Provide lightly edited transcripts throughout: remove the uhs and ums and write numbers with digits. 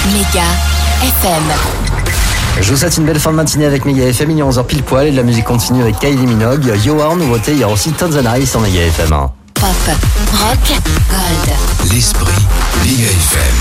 Méga FM. Je vous souhaite une belle fin de matinée avec Méga FM, il est 11h pile poil et la musique continue avec Kylie Minogue. Yo, nouveauté, il y a aussi Tanzanite sur Méga FM. Pop, rock, gold. L'esprit Méga FM.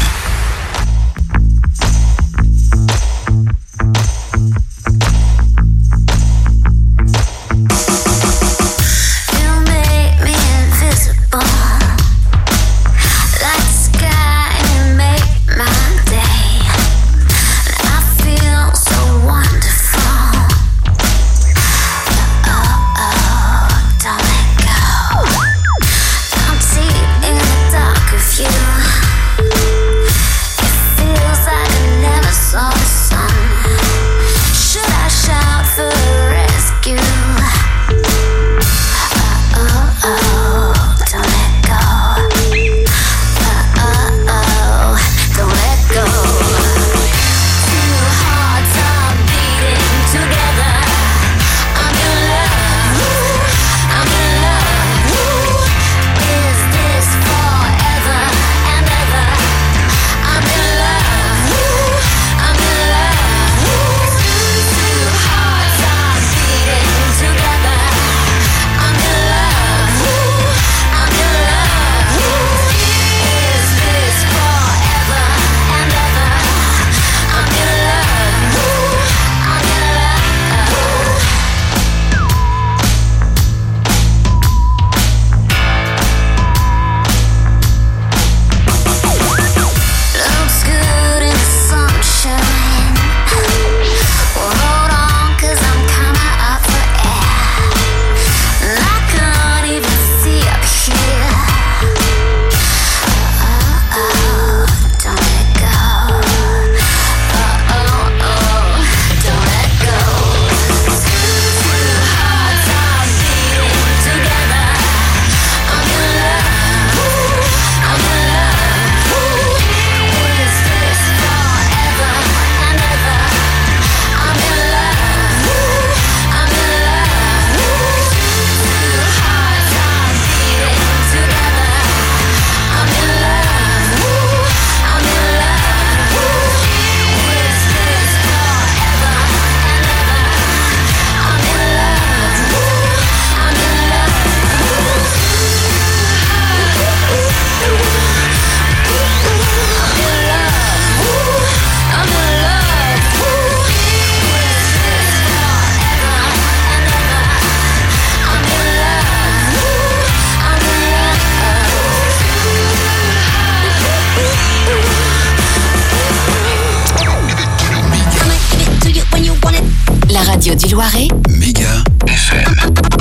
Du Loiret. Méga FM.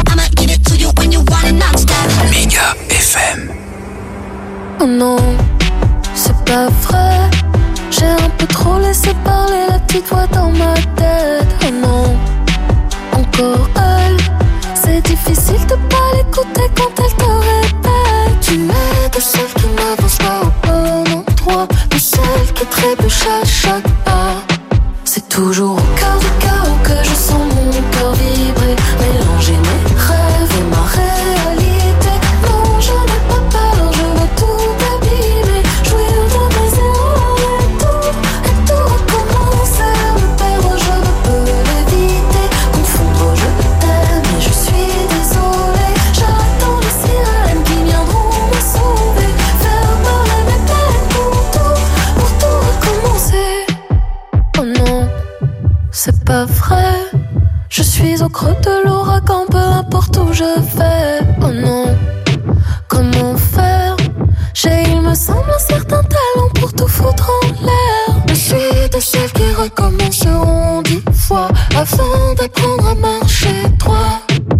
Méga FM. Oh non, c'est pas vrai. J'ai un peu trop laissé parler la petite voix dans ma tête. Oh non, encore elle. C'est difficile de pas l'écouter quand elle te répète. Tu es de celle qui n'avance pas au bon endroit, de celle qui trébuche à chaque pas. C'est toujours au cœur du chaos que je sens mon cœur vibrer, mélanger mes rêves et ma réalité. Non, je n'ai pas peur, je veux tout abîmer, jouir de mes erreurs et tout recommencer. Me perdre, je ne peux l'éviter, confondre, je t'aime et je suis désolée. J'attends les sirènes qui viendront me sauver, faire parler mes peines pour tout recommencer. Oh non, c'est pas vrai. Je suis au creux de l'ouragan, peu importe où je vais. Oh non, comment faire? J'ai, il me semble, un certain talent pour tout foutre en l'air. Je suis de celles qui recommenceront 10 fois avant d'apprendre à marcher droit.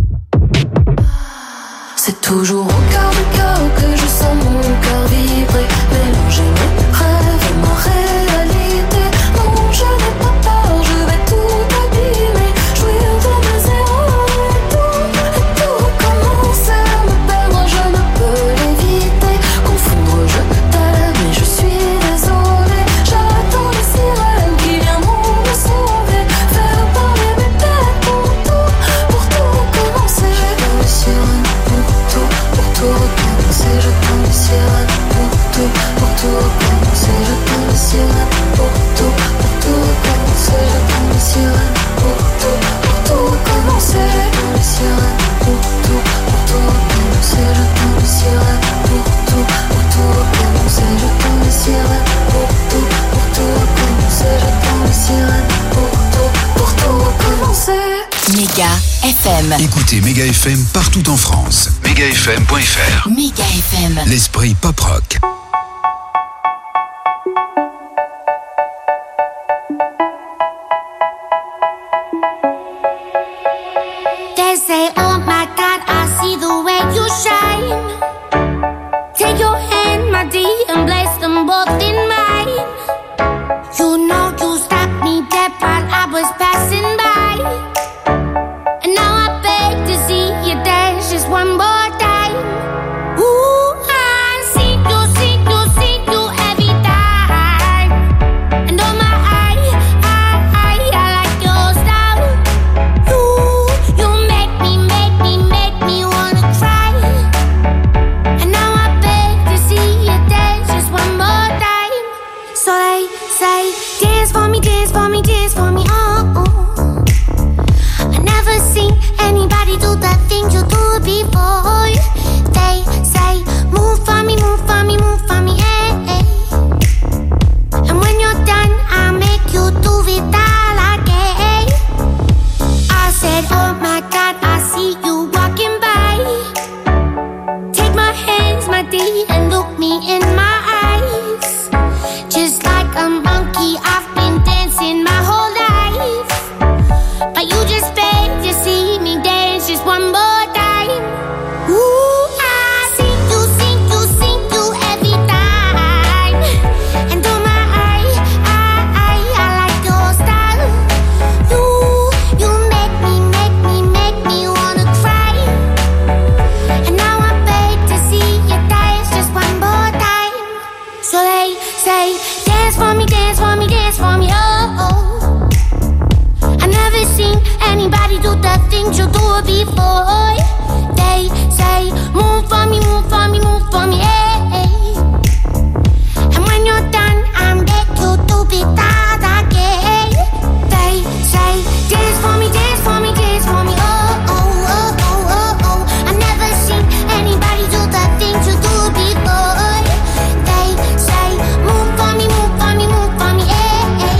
C'est toujours au cœur du chaos que je sens mon cœur vibrer, mélanger mes rêves et ma réalité. Non, je n'ai pas peur, je vais tout abîmer, jouir de mes erreurs et tout recommencer. Me perdre, je ne peux l'éviter, confondre, je t'aime et je suis désolée. J'attends les sirènes qui viendront me sauver, faire parler mes têtes pour FM. Écoutez Méga FM partout en France. MégaFM.fr. Méga FM. L'esprit pop-rock. They say, oh my God, I see the way you shine. Take your hand, my dear, and place them both in mine. You know you stopped me dead while I was passing by. And now I beg to see you dance just one more time. Ooh, I see you every time. And oh my, I like your style. You make me wanna cry. And now I beg to see you dance just one more time. So they say, dance for me, dance for me, dance for me, oh, oh. I never seen anybody do the things you do before. They say, move for me, move for me, move for me, eh, eh. And when you're done, I'll make you do it all again. I said, oh my God, I see you walking by. Take my hands, my dear, and look me in my eyes. Just like a monkey, I've been dancing my whole life. But you just beg to see me dance just one more time. Ooh, I see you every time. And oh my, I like your style. You make me wanna cry. And now I beg to see you dance just one more time. So they say, dance for me, dance for me, dance for me, oh, oh. I never seen anybody do the things you do before. They say, move for me, move for me, move for me, eh, eh. And when you're done, I'll make you do it all again. They say, dance for me, dance for me, dance for me, oh, oh, oh, oh, oh, oh. I never seen anybody do the things you do before. They say, move for me, move for me, move for me, eh, eh.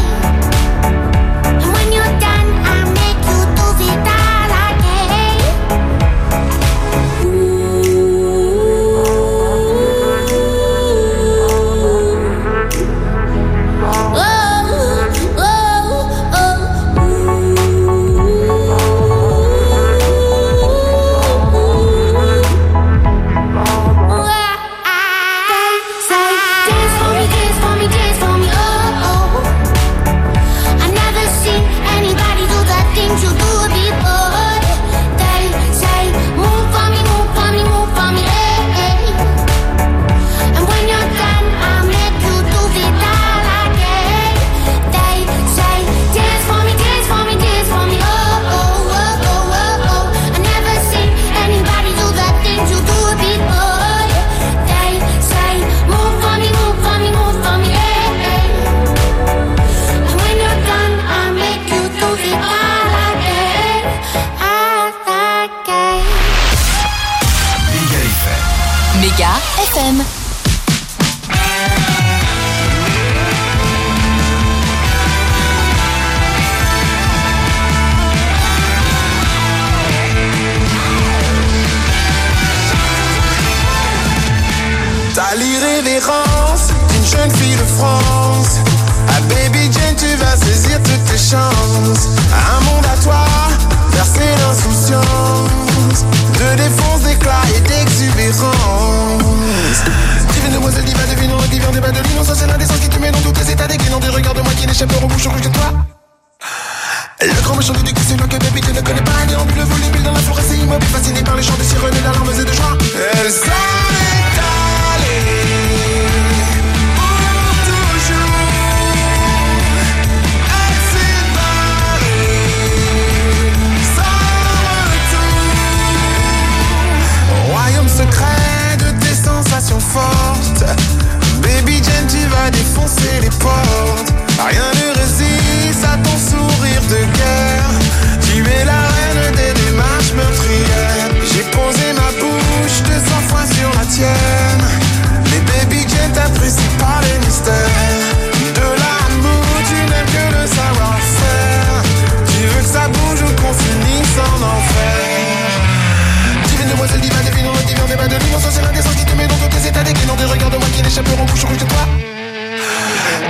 And when you're done, I'll make you do it all again. Méga FM. T'as l'irrévérence d'une jeune fille de France. Ah baby Jane, tu vas saisir toutes tes chances. Un monde à toi, versé d'insouciance, de défense, d'éclat et d'exubérance. Divine demoiselle, diva, devinant, divin, débat de l'innocence, c'est l'indécence qui te met dans tous tes états déclinants. Des regards de moi qui n'échappent au bouche rouge de toi. Le grand méchant du dégoût, c'est moi que baby tu ne connais pas. Néant le volubile dans la forêt, c'est immobile, fasciné par les chants de sirènes et d'alarmes et de joie. Elle s'en est allée pour toujours. Elle s'est barrée sans retour. Royaume secret de tes sensations fortes. Baby Jane, tu vas défoncer les portes. Rien ne résiste à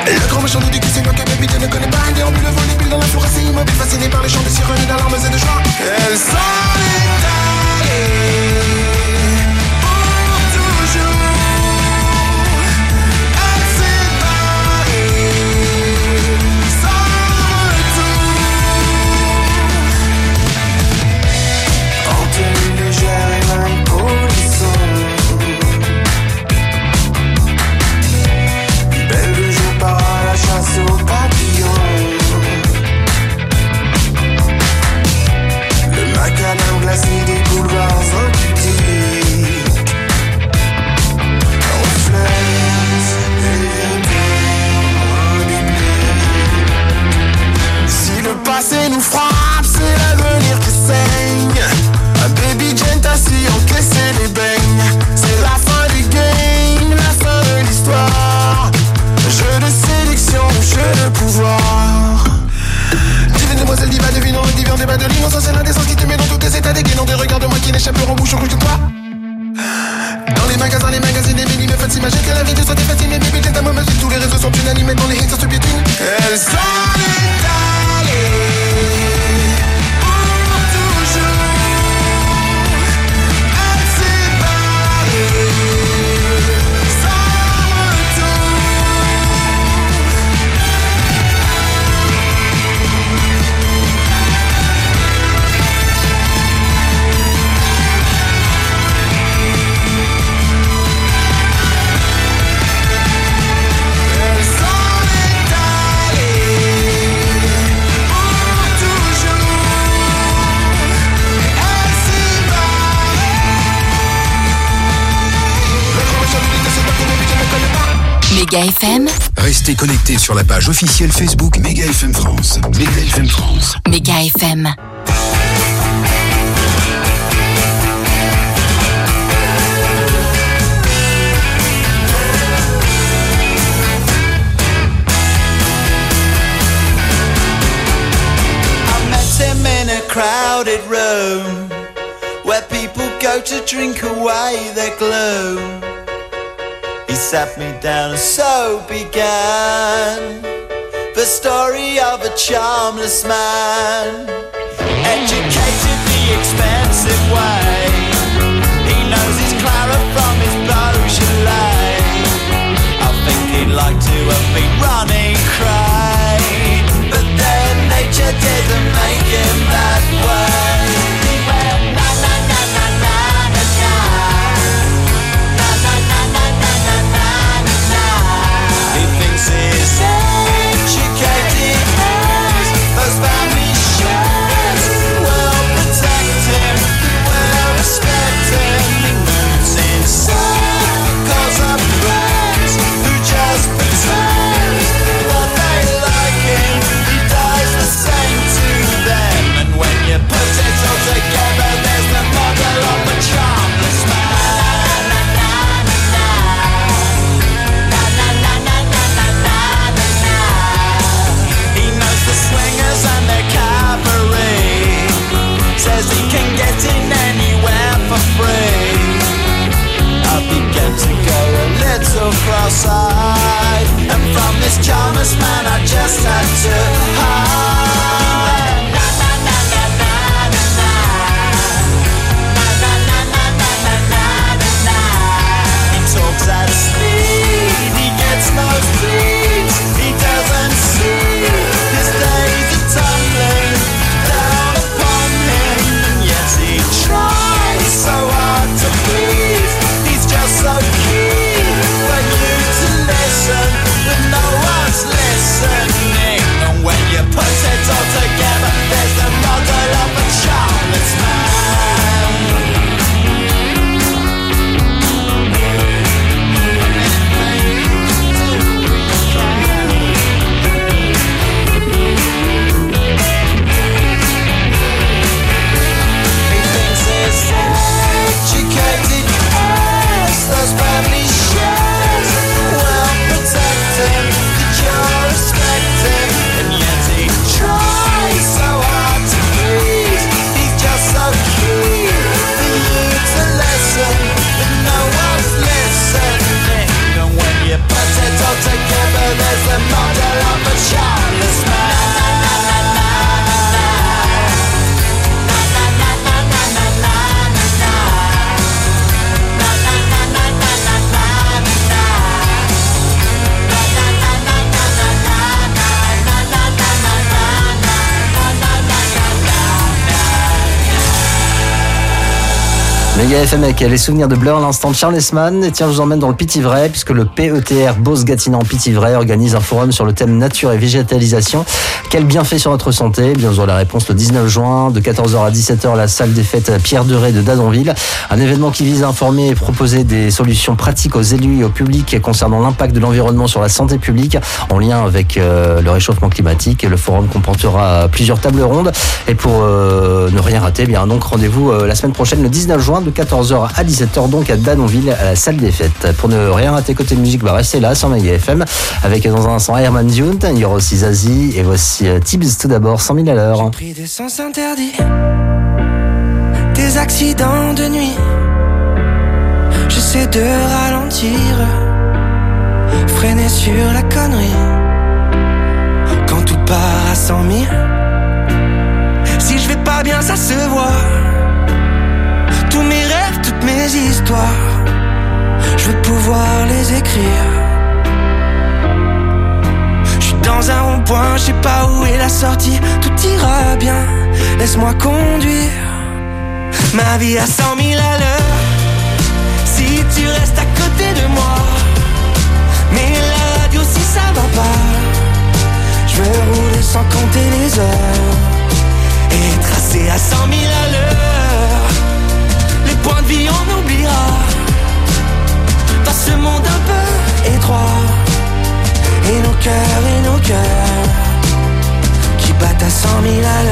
Le grand méchant nous dit que c'est moi que baby tu ne connais pas. Un déambule volubile dans la forêt, c'est immobile, fasciné par les chants de sirènes et d'alarmes et de joie. Elle s'en est allée pour toujours. Elle s'est barrée sans retour. En tenue légère et même polisson. Belle de jour part à la chasse aux papillons. Le macadam glacé des boulevards occultiques reflète les loin. Si le passé nous frappe, c'est l'avenir qui saigne. Un baby gent assis encaisser les beignes. C'est la fin du game, la fin de l'histoire. Jeu de sélection, jeu de pouvoir. Divine demoiselle, diva, devinant, divin, débat de l'innocence, c'est l'indécence qui te met dans tous tes états dégainants des regards de moi qui n'échapperont bouche au couche de toi. Dans les magasins, les magazines, les mini me font s'imaginer que la vie te soit facile. Mais baby, t'es ta mauvaise vie, tous les réseaux sont unanimes, dans les hits, ça se piétine. Elle s'en est allée pour toujours. Elle s'est barrée sans retour. Elle s'en est allée pour toujours. Elle s'est barrée. Le grand méchant nous dit que c'est moi que baby tu ne connais pas. Méga FM, Restez connectés sur la page officielle Facebook Méga FM France. Méga FM France. Méga FM. I met him in a crowded room where people go to drink away their gloom. He sat me down and so began the story of a charmless man, educated the expensive way. He knows his Clara from his Beaujolais. I think he'd like to have been running cray, but then nature didn't make him that way. He went na na na na na na na, na na na na na na na na. He thinks he's educated as those family shows. Will protect him, will respect him. He moves in circles of friends who just pretend that they like him. He does the same to them, and when you put it all together, there's the model of a charmless man. Na na na na na na na na na na na na. He knows the swingers and their cabaret. Says he can get in anywhere for free. I began to go a little cross-eyed, and from this charmless man I just had to hide. Na na na na na na na, na na na na na na na na. He talks at speed, he gets nosebleeds. He doesn't see his days are tumbling down upon him, and yet he tries so hard to please. He's just so keen for you to listen, but no one's listening. And when you put it Méga FM avec les souvenirs de Blur à l'instant, Charles Esman. Et tiens, je vous emmène dans le Pithiviers puisque le PETR Beauce-Gâtinais en Pithiviers organise un forum sur le thème nature et végétalisation. Quel bienfait sur notre santé? Bien, vous aurez la réponse le 19 juin de 14h à 17h, la salle des fêtes Pierre Deray de Dadonville. Un événement qui vise à informer et proposer des solutions pratiques aux élus et au public concernant l'impact de l'environnement sur la santé publique en lien avec le réchauffement climatique. Et le forum comportera plusieurs tables rondes. Et pour ne rien rater, bien donc rendez-vous la semaine prochaine, le 19 juin de 14h à 17h, donc à Dadonville, à la salle des fêtes. Pour ne rien rater côté musique, restez là sur Méga FM avec dans un instant Herman Dune, il y aura aussi Zazie et voici Tibbs tout d'abord, 100 000 à l'heure. J'ai pris des sens interdits, des accidents de nuit. J'essaie de ralentir, freiner sur la connerie. Quand tout part à 100 000, si je vais pas bien ça se voit. Tous mes rêves, toutes mes histoires, je veux pouvoir les écrire. Je suis dans un rond-point, je sais pas où est la sortie. Tout ira bien, laisse-moi conduire. Ma vie à 100 000 à l'heure, si tu restes à côté de moi. Mais la radio si ça va pas, je veux rouler sans compter les heures et tracer à 100 000 à l'heure. Les points de vie on oubliera, dans ce monde un peu étroit. Et nos cœurs qui battent à 100 000 à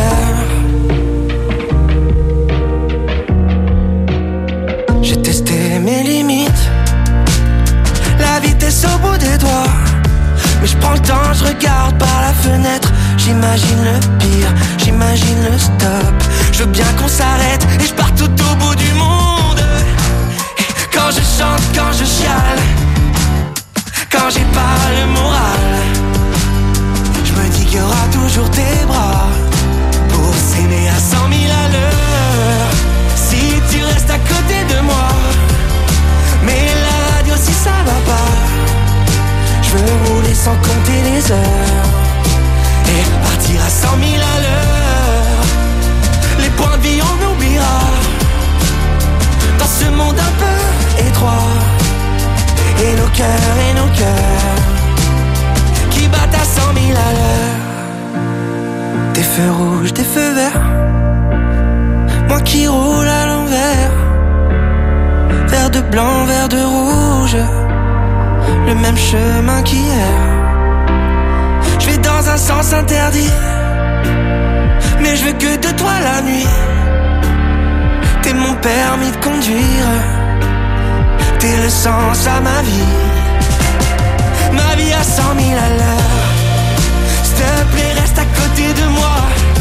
l'heure. J'ai testé mes limites, la vitesse au bout des doigts. Mais je prends le temps, je regarde par la fenêtre. J'imagine le pire, j'imagine le stop. Je veux bien qu'on s'arrête et je pars tout au bout du monde. Et quand je chante, quand je chiale, quand j'ai pas le moral, je me dis qu'il y aura toujours tes bras pour s'aimer à 100 000 à l'heure. Si tu restes à côté de moi, mais la radio si ça va pas, je veux rouler sans compter les heures et partir à 100 000 à l'heure. Les points de vie on oubliera, dans ce monde un peu étroit. Et nos cœurs qui battent à 100 000 à l'heure. Des feux rouges, des feux verts, moi qui roule à l'envers. Vert de blanc, vert de rouge, le même chemin qu'hier. Je vais dans un sens interdit, mais je veux que de toi la nuit. T'es mon permis de conduire, t'es le sens à ma vie. Ma vie à 100 000 à l'heure. S'il te plaît reste à côté de moi.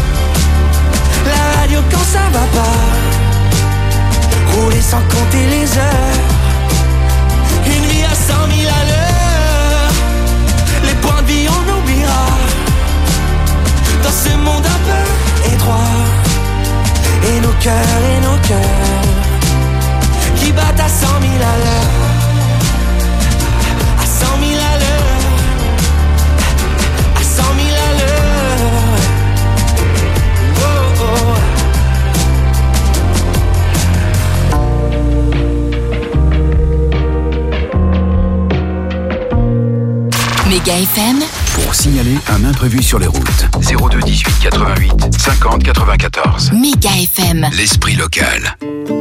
La radio quand ça va pas, rouler sans compter les heures. Une vie à 100 000 à l'heure. Les points de vie on oubliera, dans ce monde un peu étroit. Et nos cœurs qui battent à 100 000 à l'heure. À 100 000 à l'heure. À 100 000 à l'heure. Oh, oh. Méga FM. Pour signaler un imprévu sur les routes. 02 18 88 50 94. Méga FM. L'esprit local.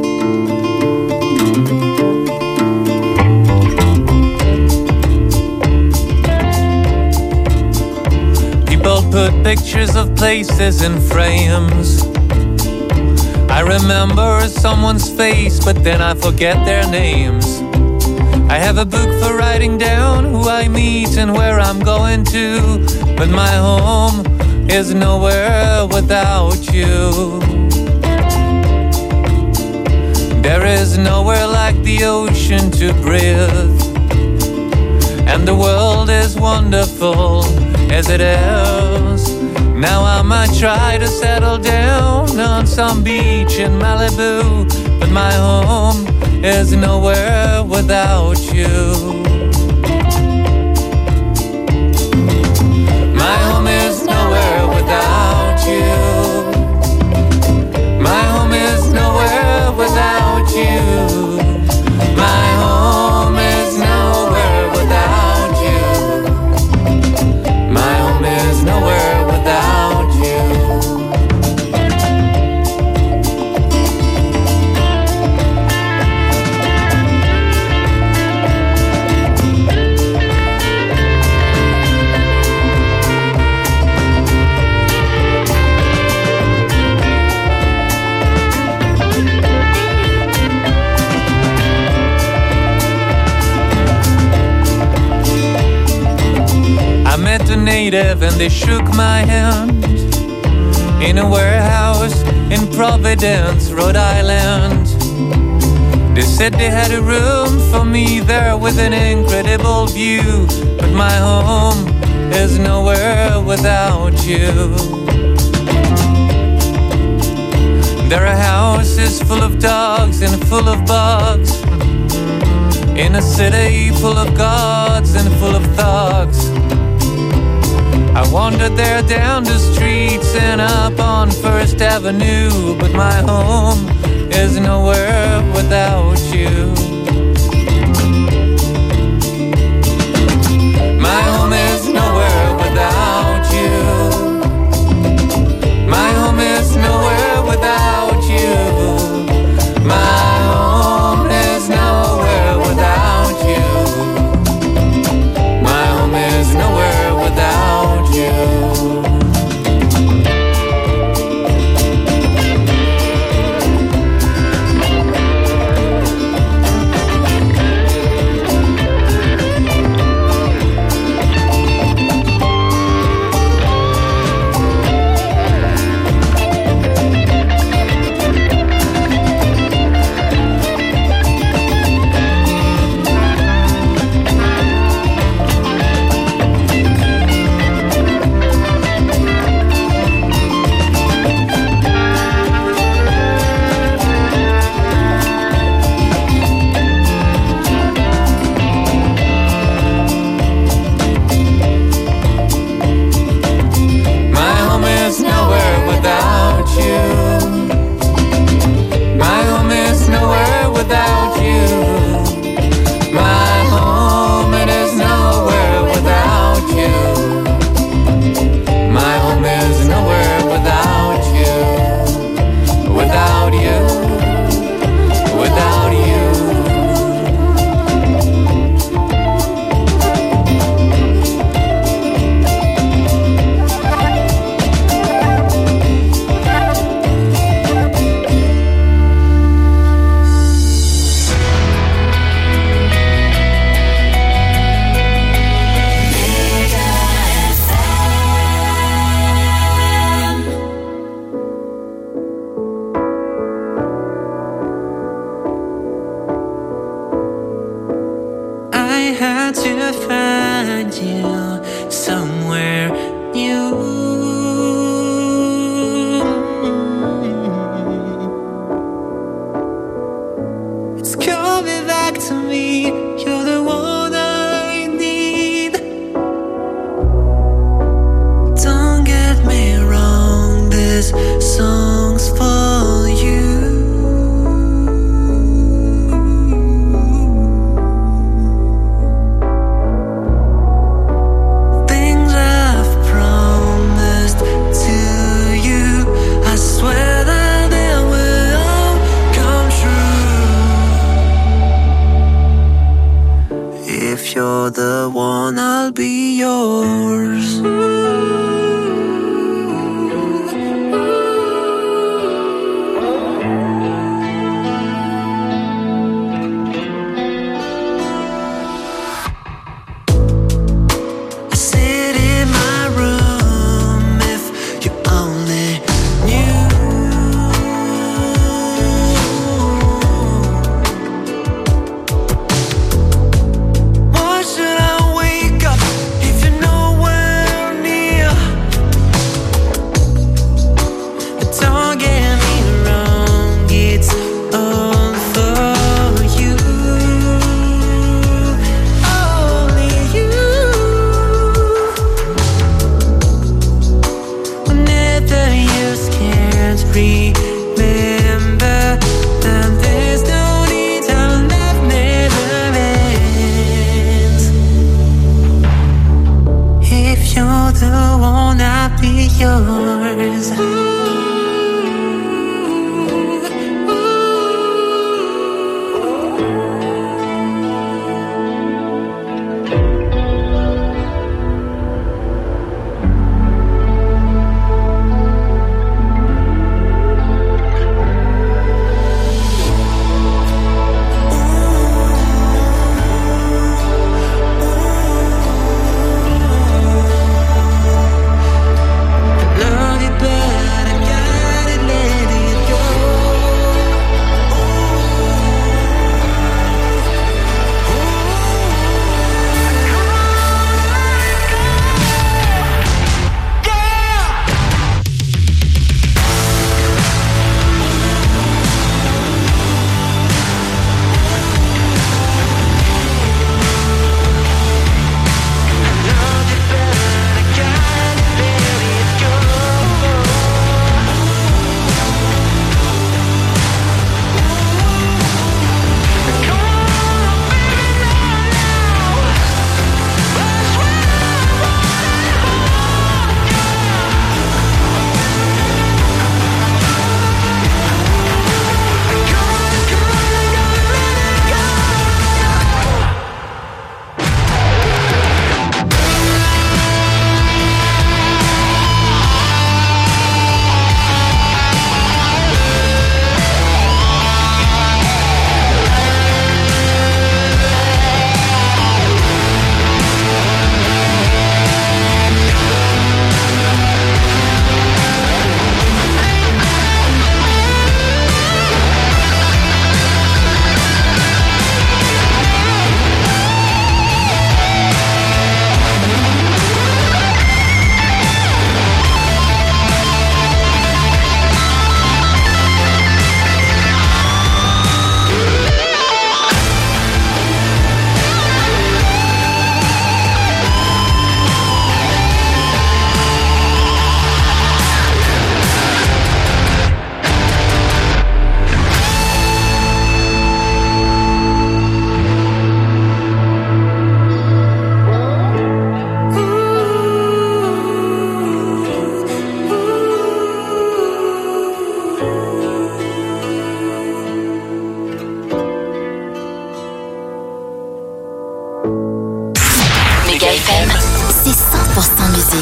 People put pictures of places in frames. I remember someone's face, but then I forget their names. I have a book for writing down who I meet and where I'm going to, but my home is nowhere without you. There is nowhere like the ocean to breathe, and the world is wonderful as it is. Now I might try to settle down on some beach in Malibu, but my home is nowhere without you. My home is nowhere without you. My home is nowhere without you. met a native and they shook my hand in a warehouse in Providence, Rhode Island. They said they had a room for me there with an incredible view, but my home is nowhere without you. There are houses full of dogs and full of bugs, in a city full of gods and full of thugs. I wandered there down the streets and up on First Avenue, but my home is nowhere without you. My home is nowhere without you. My home is nowhere without you. My home is nowhere without you. My home is nowhere without you.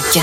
musique.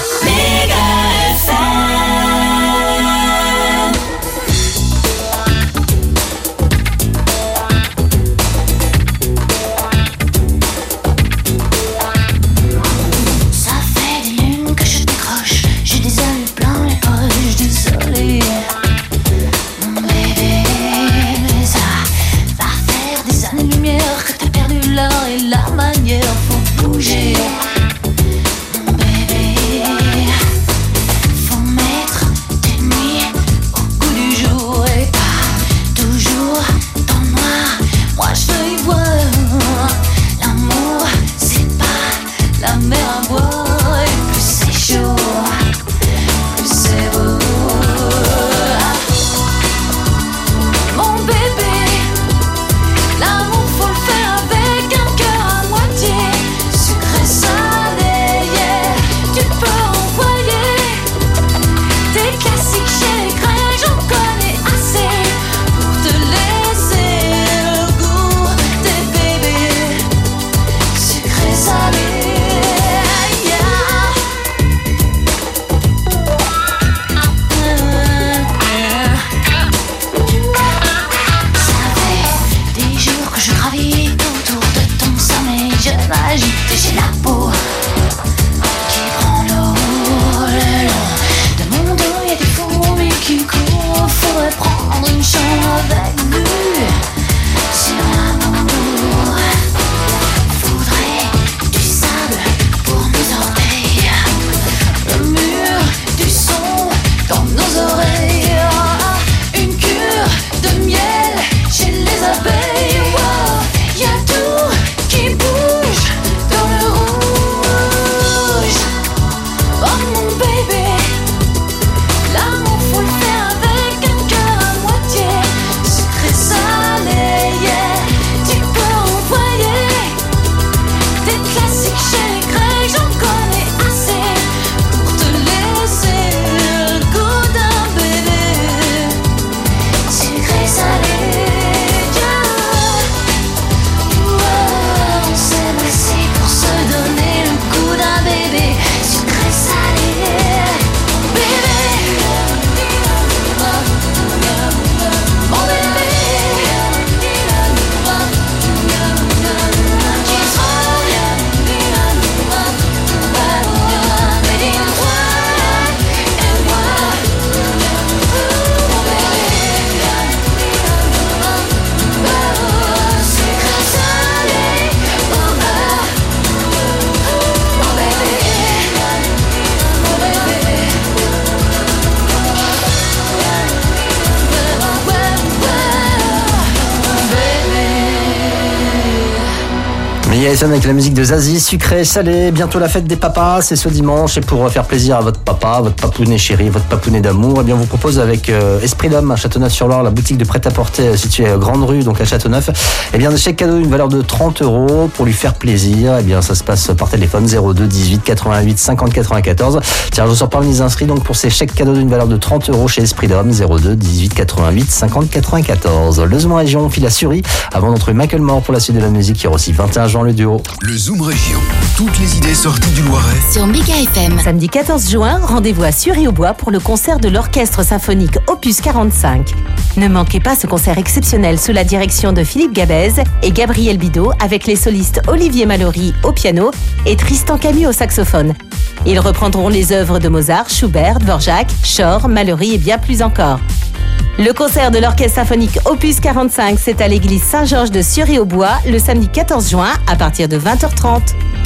FM avec la musique de Zazie, sucré, salé, bientôt la fête des papas, c'est ce dimanche et pour faire plaisir à votre papa, votre papounet chéri, votre papounet d'amour, eh bien on vous propose avec Esprit d'Homme à Châteauneuf-sur-Loire, la boutique de prêt-à-porter située à Grande Rue, donc à Châteauneuf, eh bien de chèque cadeau d'une valeur de 30 € pour lui faire plaisir, eh bien ça se passe par téléphone 02 18 88 50 94. Tiens, je sors parmi les inscrits donc pour ces chèques cadeaux d'une valeur de 30 € chez Esprit d'Homme 02 18 88 50 94. Le Zoom Région file à Sury avant d'entrer Michael Moore pour la suite de la musique, qui aura aussi 21 juin le duo. Le Zoom Région. Toutes les idées sorties du Loiret. Sur Méga FM. Samedi 14 juin, rendez-vous à Sury-au-Bois pour le concert de l'Orchestre Symphonique Opus 45. Ne manquez pas ce concert exceptionnel sous la direction de Philippe Gabez et Gabriel Bidot avec les solistes Olivier Mallory au piano et Tristan Camus au saxophone. Ils reprendront les œuvres de Mozart, Schubert, Dvorak, Chor, Mallory et bien plus encore. Le concert de l'Orchestre Symphonique Opus 45, c'est à l'église Saint-Georges de Sury-au-Bois le samedi 14 juin à partir de 20h30.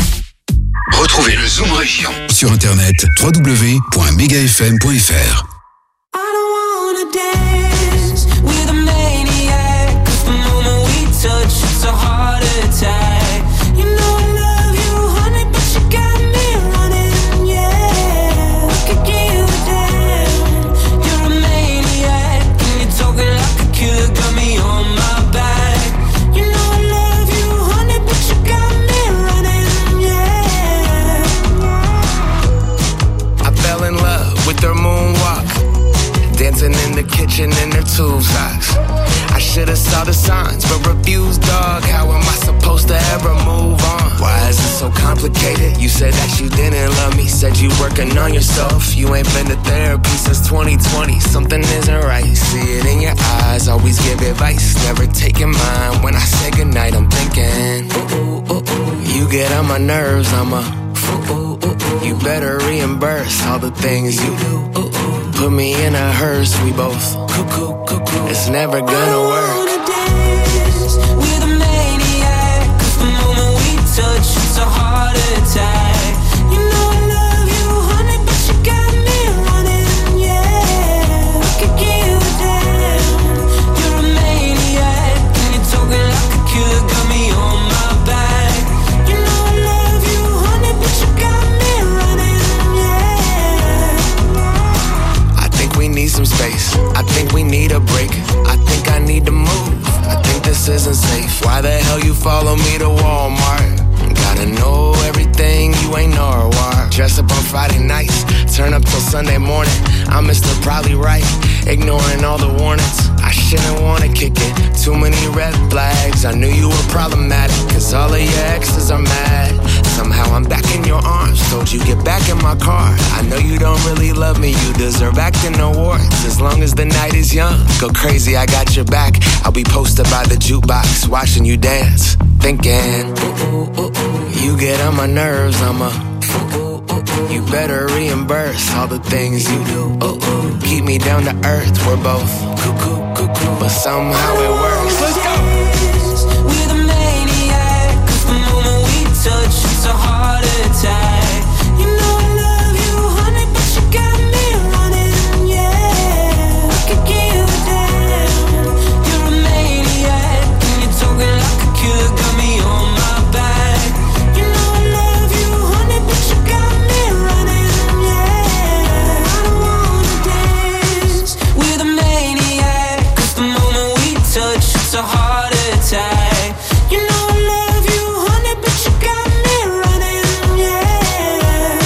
Retrouvez le Zoom Région sur internet www.megafm.fr. With her moonwalk, dancing in the kitchen in their tube socks. I should've saw the signs, but refused, dog. How am I supposed to ever move on? Why is it so complicated? You said that you didn't love me, said you working on yourself. You ain't been to therapy since 2020. Something isn't right, see it in your eyes. Always give advice, never taking mine. When I say goodnight, I'm thinking, you get on my nerves, I'm a you better reimburse all the things you do. Put me in a hearse, we both it's never gonna work. I wanna dance with a maniac, 'cause the moment we touch, it's a heart attack. You know I love you, honey, but you got me running, yeah. I could give a damn. You're a maniac, and you're talking like a killer, got me on my back. You know I love you, honey, but you got me running, yeah. I think we need some space, I think we need a break. I think I need to move, I think this isn't safe. Why the hell you follow me to Walmart? Gotta know everything, you ain't Norwalk. Dress up on Friday nights, turn up till Sunday morning. I'm Mr. Probably Right, ignoring all the warnings. I shouldn't wanna kick it, too many red flags. I knew you were problematic, 'cause all of your exes are mad. Somehow I'm back in your arms, told you get back in my car. I know you don't really love me, you deserve acting awards. As long as the night is young, go crazy, I got your back. I'll be posted by the jukebox, watching you dance, thinking, you get on my nerves, I'm a you better reimburse all the things you do. Keep me down to earth, we're both cuckoo, but somehow it works. Let's go! With a maniac, 'cause the moment we touch, it's a heart attack. You know I love you, honey, but you got me running, yeah. I could give a damn. You're a maniac, and you're talking like a killer, got me on my back. You know I love you, honey, but you got me running, yeah. I don't wanna dance with a maniac, 'cause the moment we touch, it's a heart attack. You know I love you, honey, but you got me running, yeah.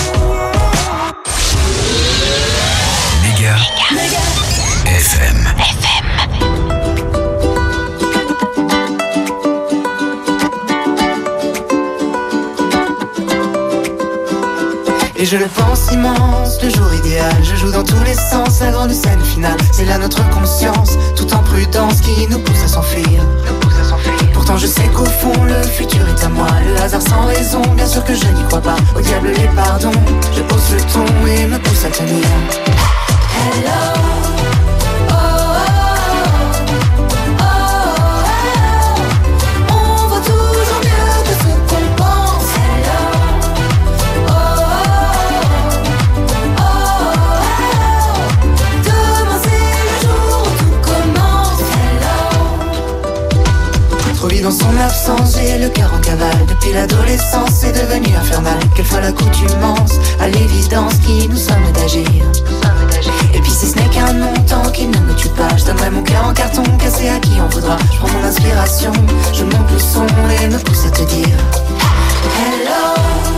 Méga FM. Et je le pense immense, le jour idéal. Je joue dans tous les sens, la grande scène finale. C'est là notre conscience, tout en prudence, qui nous pousse à s'enfuir. Pourtant je sais qu'au fond le futur est à moi. Le hasard sans raison, bien sûr que je n'y crois pas. Au diable les pardons, je hausse le ton et me pousse à tenir. Hello. Dans son absence, j'ai le cœur en cavale. Depuis l'adolescence, c'est devenu infernal. Quelle fois l'accoutumance à l'évidence qui nous sommes d'agir. Et puis si ce n'est qu'un nom, tant qu'il ne me tue pas, je donnerai mon cœur en carton cassé à qui en voudra. Je prends mon inspiration, je monte le son et me pousse à te dire hello.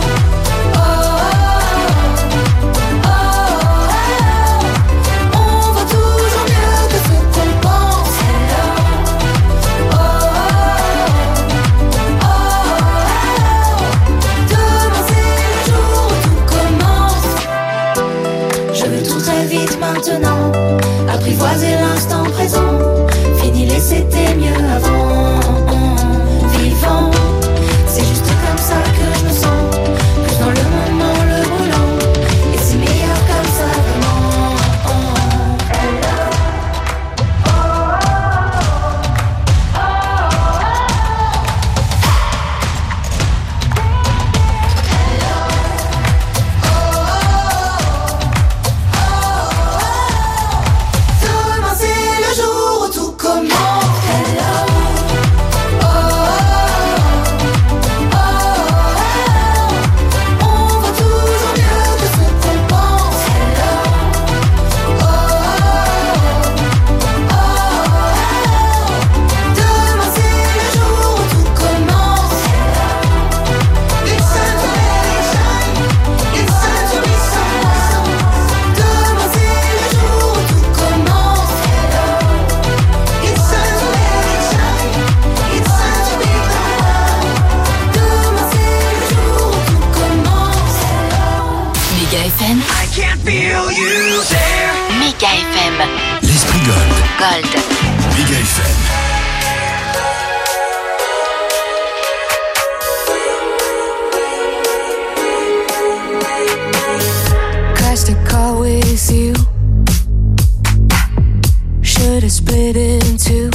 Maintenant, apprivoiser l'instant présent. Fini les c'était mieux avant. Vivant, c'est juste comme ça que je me sens. Plus dans le moment, le brûlant. Et c'est meilleur comme ça, vraiment. can't feel you there. Méga FM. L'esprit Gold. Gold. Méga FM. Crashed a car with you. Should've split in two.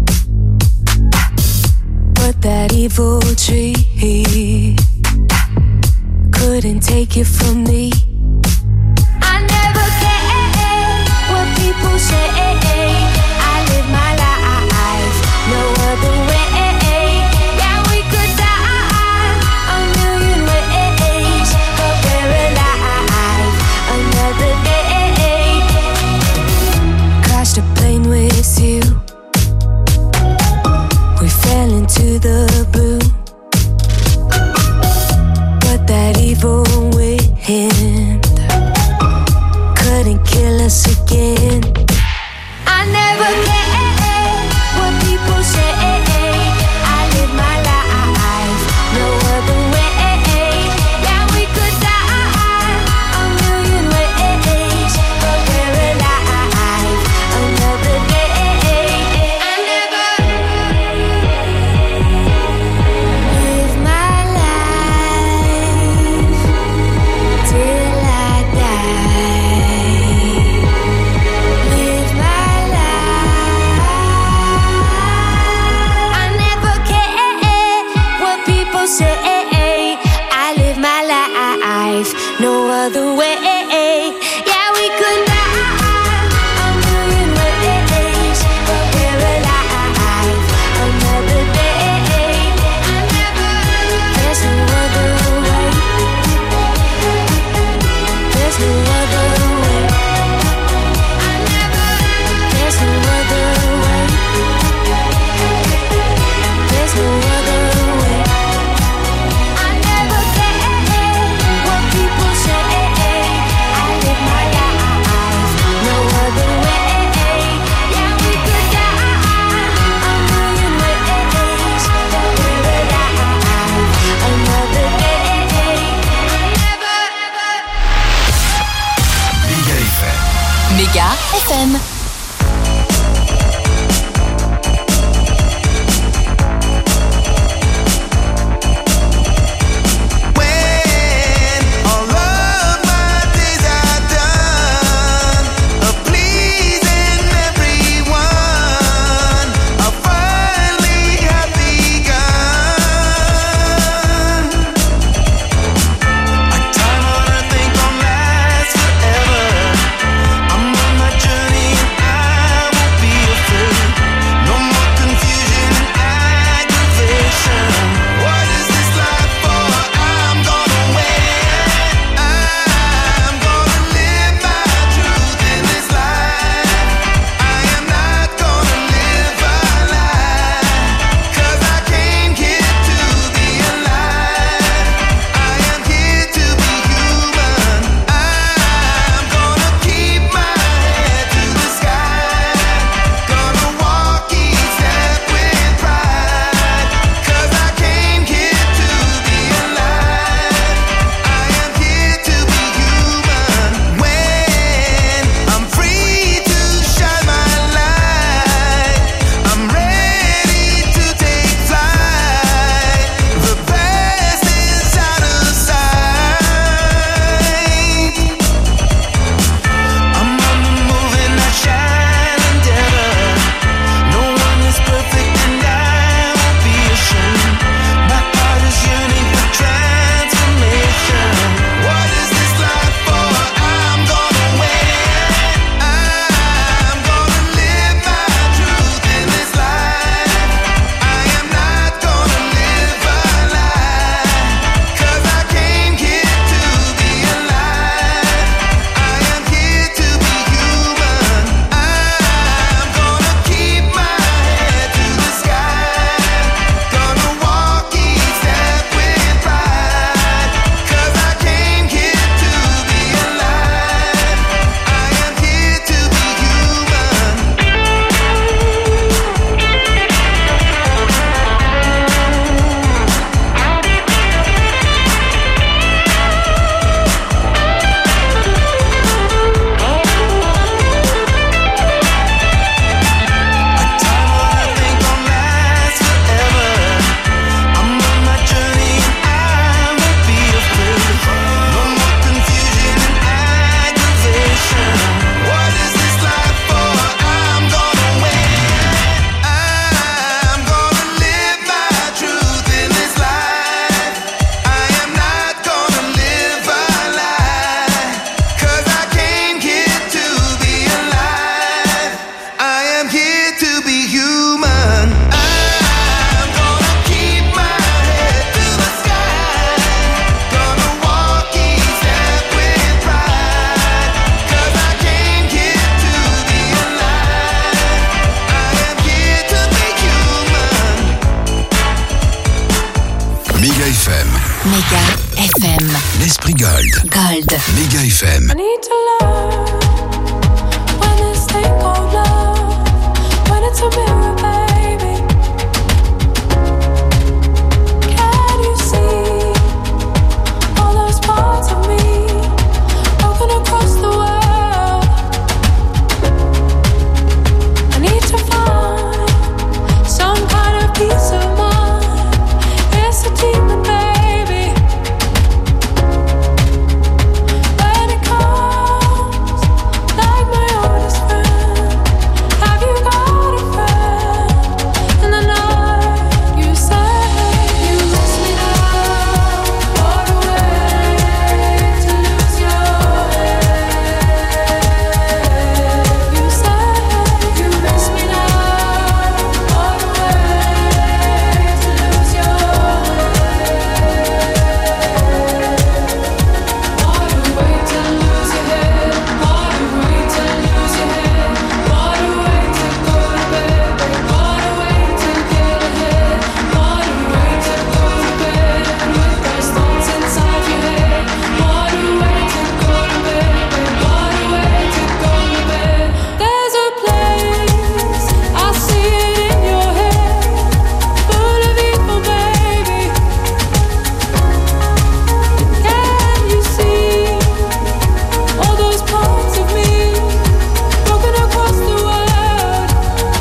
But that evil tree couldn't take it from me. I never care what people say. I live my life no other way. Yeah, we could die a million ways, but we're alive another day. Crashed a plane with you. We fell into the blue. But that evil wind couldn't kill us again. I never care what people say. I live my life no other way. Yeah, we could die a million ways, but we're alive another day. I never live my life till I die. Live my life. I never care what people say. I live my life no other way. Yeah, we could die a million ways, but we're alive another day. I never. There's no other way. There's no other way. I never. There's no other way. There's no other way. I never care what people say. I live my life no other way. Yeah, we could die a million ways, but we're alive another day. I never. Méga FM. Méga FM. When all of my days are done of pleasing everyone, I finally have begun. A time on earth ain't gonna last forever. I'm on my journey Gold. Méga FM. I need to learn when this thing called love, when it's a mirror, baby. Can you see all those parts of me broken across the world? I need to find some kind of peace of mind. It's a demon, baby. When it comes, like my oldest friend, have you got a friend? In the night, you say you miss me now. What a way to lose your head. You say you miss me now. What a way to lose your head. What a way to lose your head. What a way to lose your head. What a way to go to bed. What a way to get ahead. What a way to go to bed with those thoughts inside your head. What a way to go to bed. What a way to go to bed. There's a place, I see it in your head, full of evil, baby. Can you see all those parts of me broken across the world?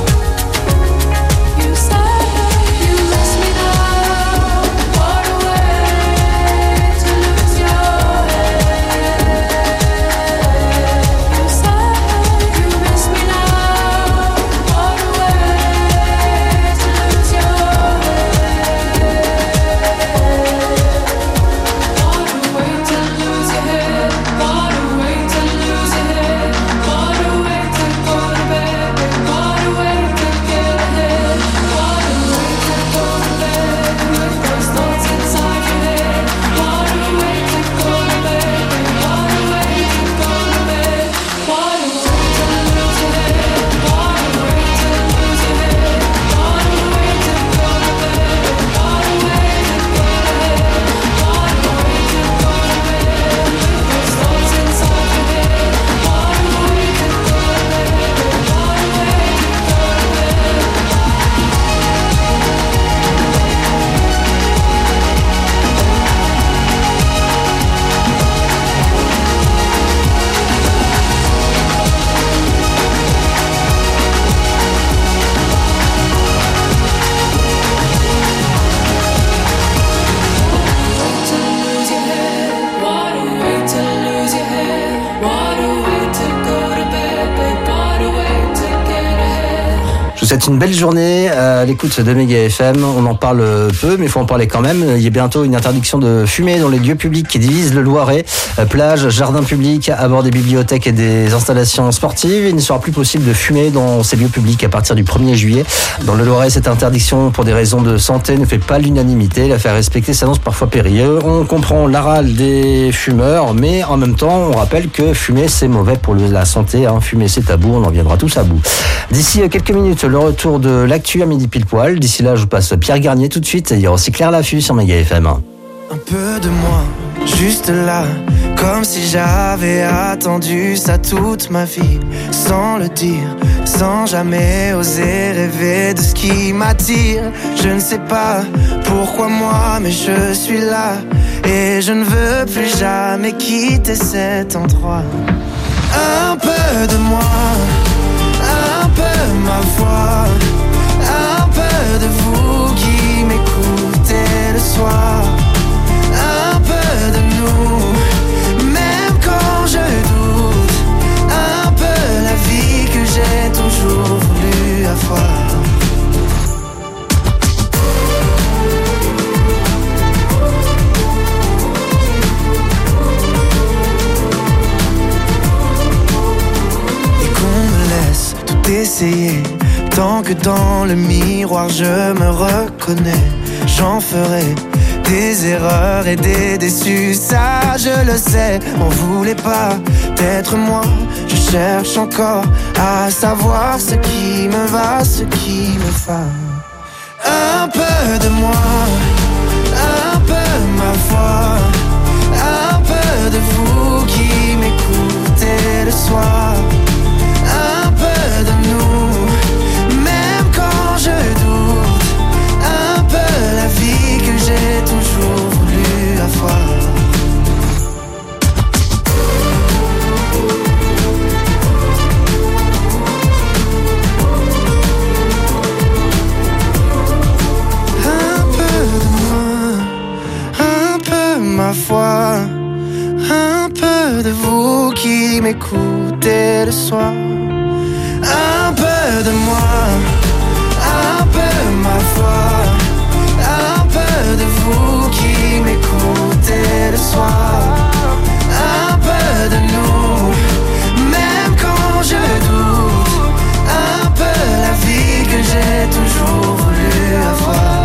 You say you miss me now. What a way to lose your head. You say you miss me now. What a way to lose your head. What a way to lose your head. What a way to lose your head. What a way to go to bed. What a way to get ahead. What a way to go to bed with those thoughts inside your head. What a way to go to bed. What a way to go to bed. What a way to lose your head. What a way to lose your head. What a way to go to bed. What a way to get ahead. What a way to go to bed with those thoughts inside your head. What a way to go to bed. What a way to go to bed. To lose your head, what a way to lose your head. What a way to go to bed, babe. What a way to get ahead. Je vous souhaite une belle journée à l'écoute de Méga FM. On en parle peu, mais il faut en parler quand même. Il y a bientôt une interdiction de fumer dans les lieux publics qui divisent le Loiret. Plages, jardins publics, à bord des bibliothèques et des installations sportives. Il ne sera plus possible de fumer dans ces lieux publics à partir du 1er juillet. Dans le Loiret, cette interdiction pour des raisons de santé ne fait pas l'unanimité. La faire respecter s'annonce parfois périlleux. On comprend la râle des fumeurs, mais en même temps, on rappelle que fumer, c'est mauvais pour la santé. Fumer, c'est tabou. On en viendra tous à bout. D'ici quelques minutes, le retour de l'actu à midi pile poil. D'ici là, je vous passe Pierre Garnier tout de suite. Il y aura aussi Claire Laffut sur Méga FM. Un peu de moi, juste là, comme si j'avais attendu ça toute ma vie, sans le dire, sans jamais oser rêver de ce qui m'attire. Je ne sais pas pourquoi moi, mais je suis là, et je ne veux plus jamais quitter cet endroit. Un peu de moi, un peu ma voix, un peu de vous qui m'écoutez le soir. Un peu de nous, même quand je doute. Un peu la vie que j'ai toujours voulu avoir. Et qu'on me laisse tout essayer, tant que dans le miroir je me reconnais. J'en ferai des erreurs et des déçus, ça je le sais. On voulait pas d'être moi, je cherche encore à savoir ce qui me va, ce qui me va. Un peu de moi, un peu ma voix, un peu de vous qui m'écoutez le soir. Un peu de nous, même quand je doute. Un peu la vie que j'ai toujours voulu avoir. Ma foi, un peu de vous qui m'écoutez le soir, un peu de moi, un peu ma foi, un peu de vous qui m'écoutez le soir, un peu de nous, même quand je doute, un peu la vie que j'ai toujours voulu avoir.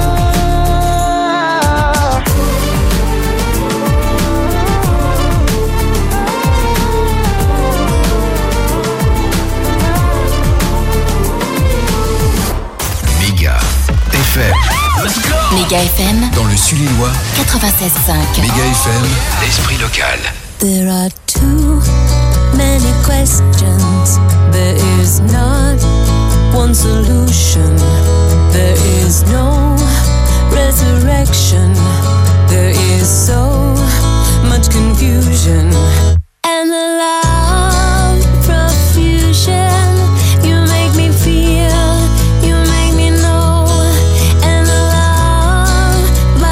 Méga FM. Dans le Sulillois. 96.5. Méga FM, l'esprit local. There are too many questions. There is not one solution. There is no resurrection. There is so much confusion. And the loud profusion. You make me feel. You make me know. And the loud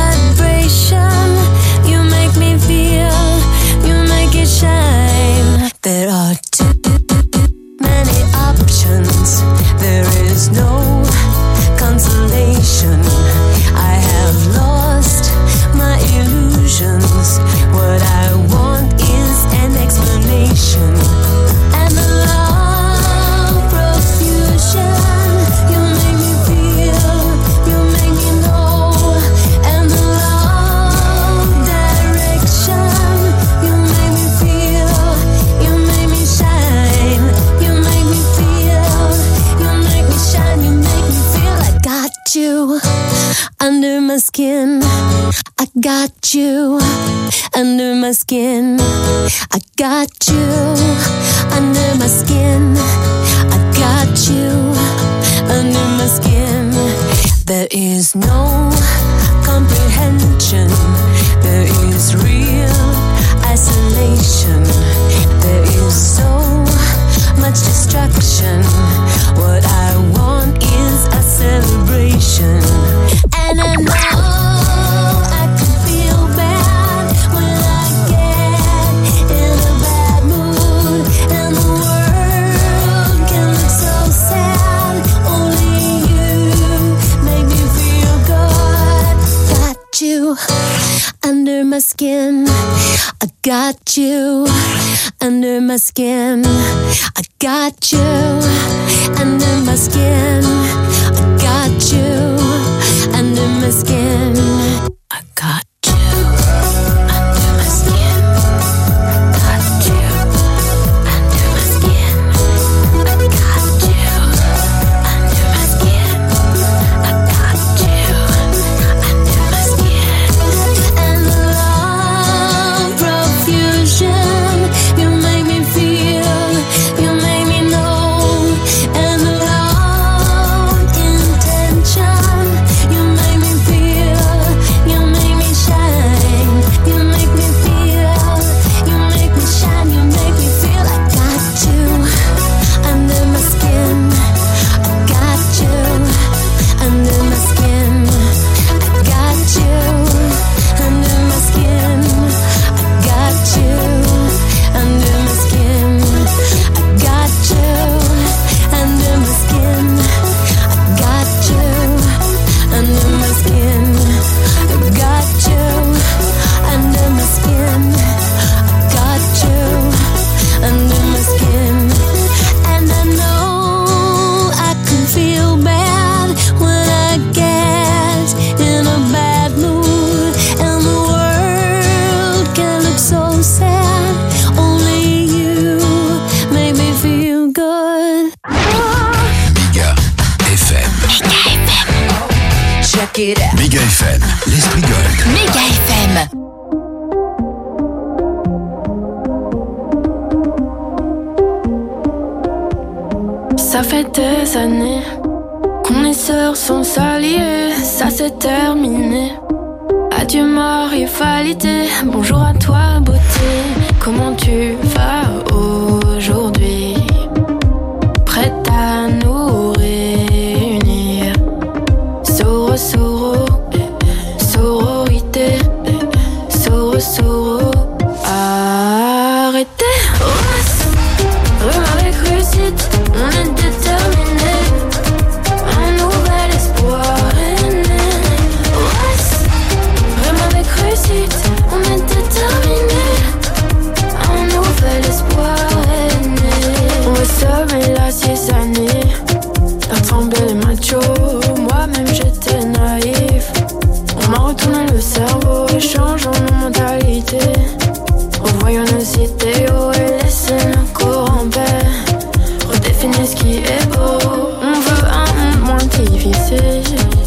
vibration. You make me feel. You make it shine. There are too many options. There is no consolation. I have lost my illusions. What I want is an explanation. And the love profusion. You make me feel. You make me know. And the love direction. You make me feel. You make me shine. You make me feel. You make me shine. You make me feel. I got you under my skin. I got you under my skin. I got you under my skin. I got you under my skin. There is no comprehension. There is real isolation. There is so much destruction. What I want is a celebration. And I know I can feel bad when I get in a bad mood. And the world can look so sad. Only you make me feel good. Got you under my skin. I got you under my skin. I got you under my skin. I got you under my skin. I got you under my skin. Got you under my skin. I got you under my skin. I got you under my skin. And the love profusion. You make me feel. You make me know. And the love intention. You make me feel. You make me shine. You make me feel. You make me shine. You make me feel. I got you under my skin. I got you under my skin. I got you under my skin. I got you under my skin. I got you under my skin. I got you under my skin. I got you under my skin. I got you under my skin. And I know I can feel bad when I get in a bad mood. And the world can look so sad. Only you make me feel good. Méga FM. Check it out. Méga FM, l'esprit gold. Méga FM. Ça fait des années qu'on est sœurs sans s'allier. Ça s'est terminé. Adieu ma rivalité. Bonjour à toi beauté. Comment tu vas aujourd'hui? Prête à nous réunir. Soro soro, sororité. Soro soro, arrêtez. Rhume avec réussite, on est déterminé. Un nouvel espoir est né. Rhume avec réussite, on est déterminé. Un nouvel espoir est né. On va semer là 6 années. Faire trembler les machos. Moi-même j'étais naïf. On m'a retourné le cerveau et changeant nos mentalités. Revoyons nos idéaux et laissez nos corps en paix. Redéfinir ce qui est beau. On veut un monde moins difficile,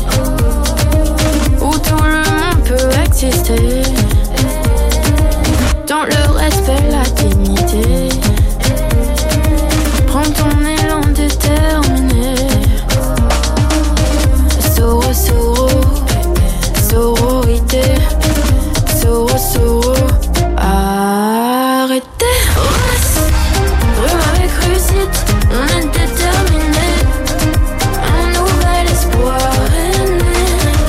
où tout le monde peut exister, dans le respect, la dignité. Prends ton élan déterminé. Soro soro, sororité. Soro soro, arrêtez. Rhume avec réussite, on est déterminé. Un nouvel espoir est né.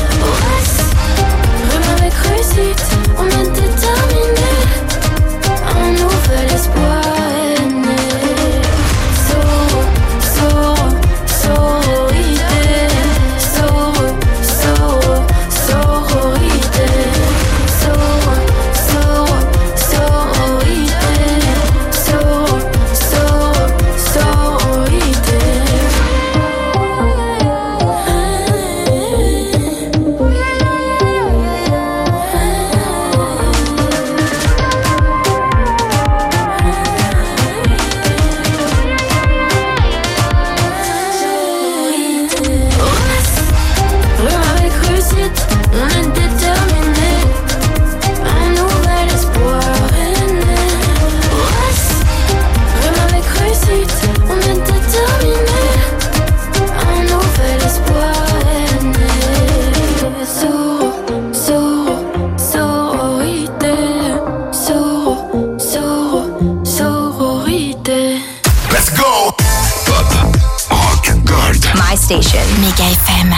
Rhume avec réussite, on est déterminé. Un nouvel espoir est né. Soro, soro, sororité. Soro, soro, sororité. Soro, soro, sororité. Soro, soro, sororité. Rhume avec réussite, on est déterminé. Un nouvel espoir est né. Rhume avec réussite, on est déterminé. Un nouvel espoir est né. Soro, soro, sororité. Soro, soro, sororité. Let's go! Pop, rock, gold. My station, Méga FM.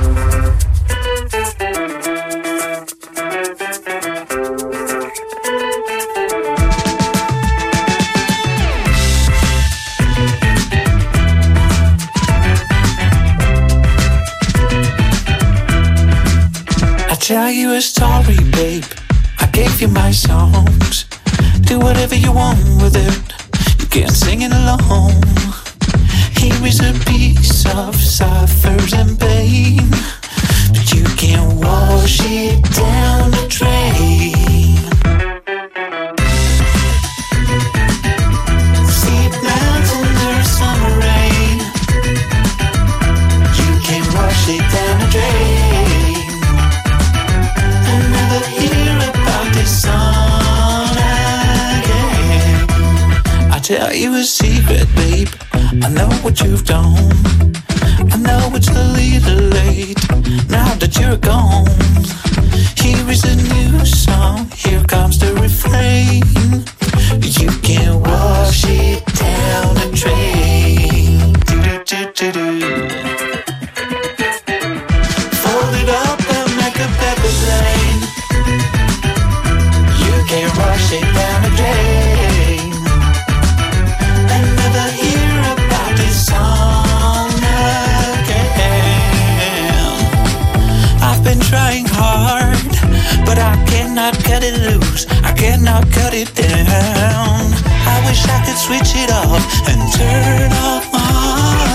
I tell you a story, babe. I gave you my songs. Do whatever you want with it. You can't sing it alone. Here is a piece of suffering pain, but you can't wash it down the drain. Sleep nights under summer rain. You can't wash it down the drain. And never hear about this song again. I tell you a secret, babe. I know what you've done. I know it's a little late now that you're gone. Here is a new song. Here comes the refrain. You can't wash it down the drain. Do-do-do-do-do. Fold it up and make a paper plane. You can't wash it down the drain. And never hear about this song again. I've been trying hard, but I cannot cut it loose. I cannot cut it down. I wish I could switch it off and turn off my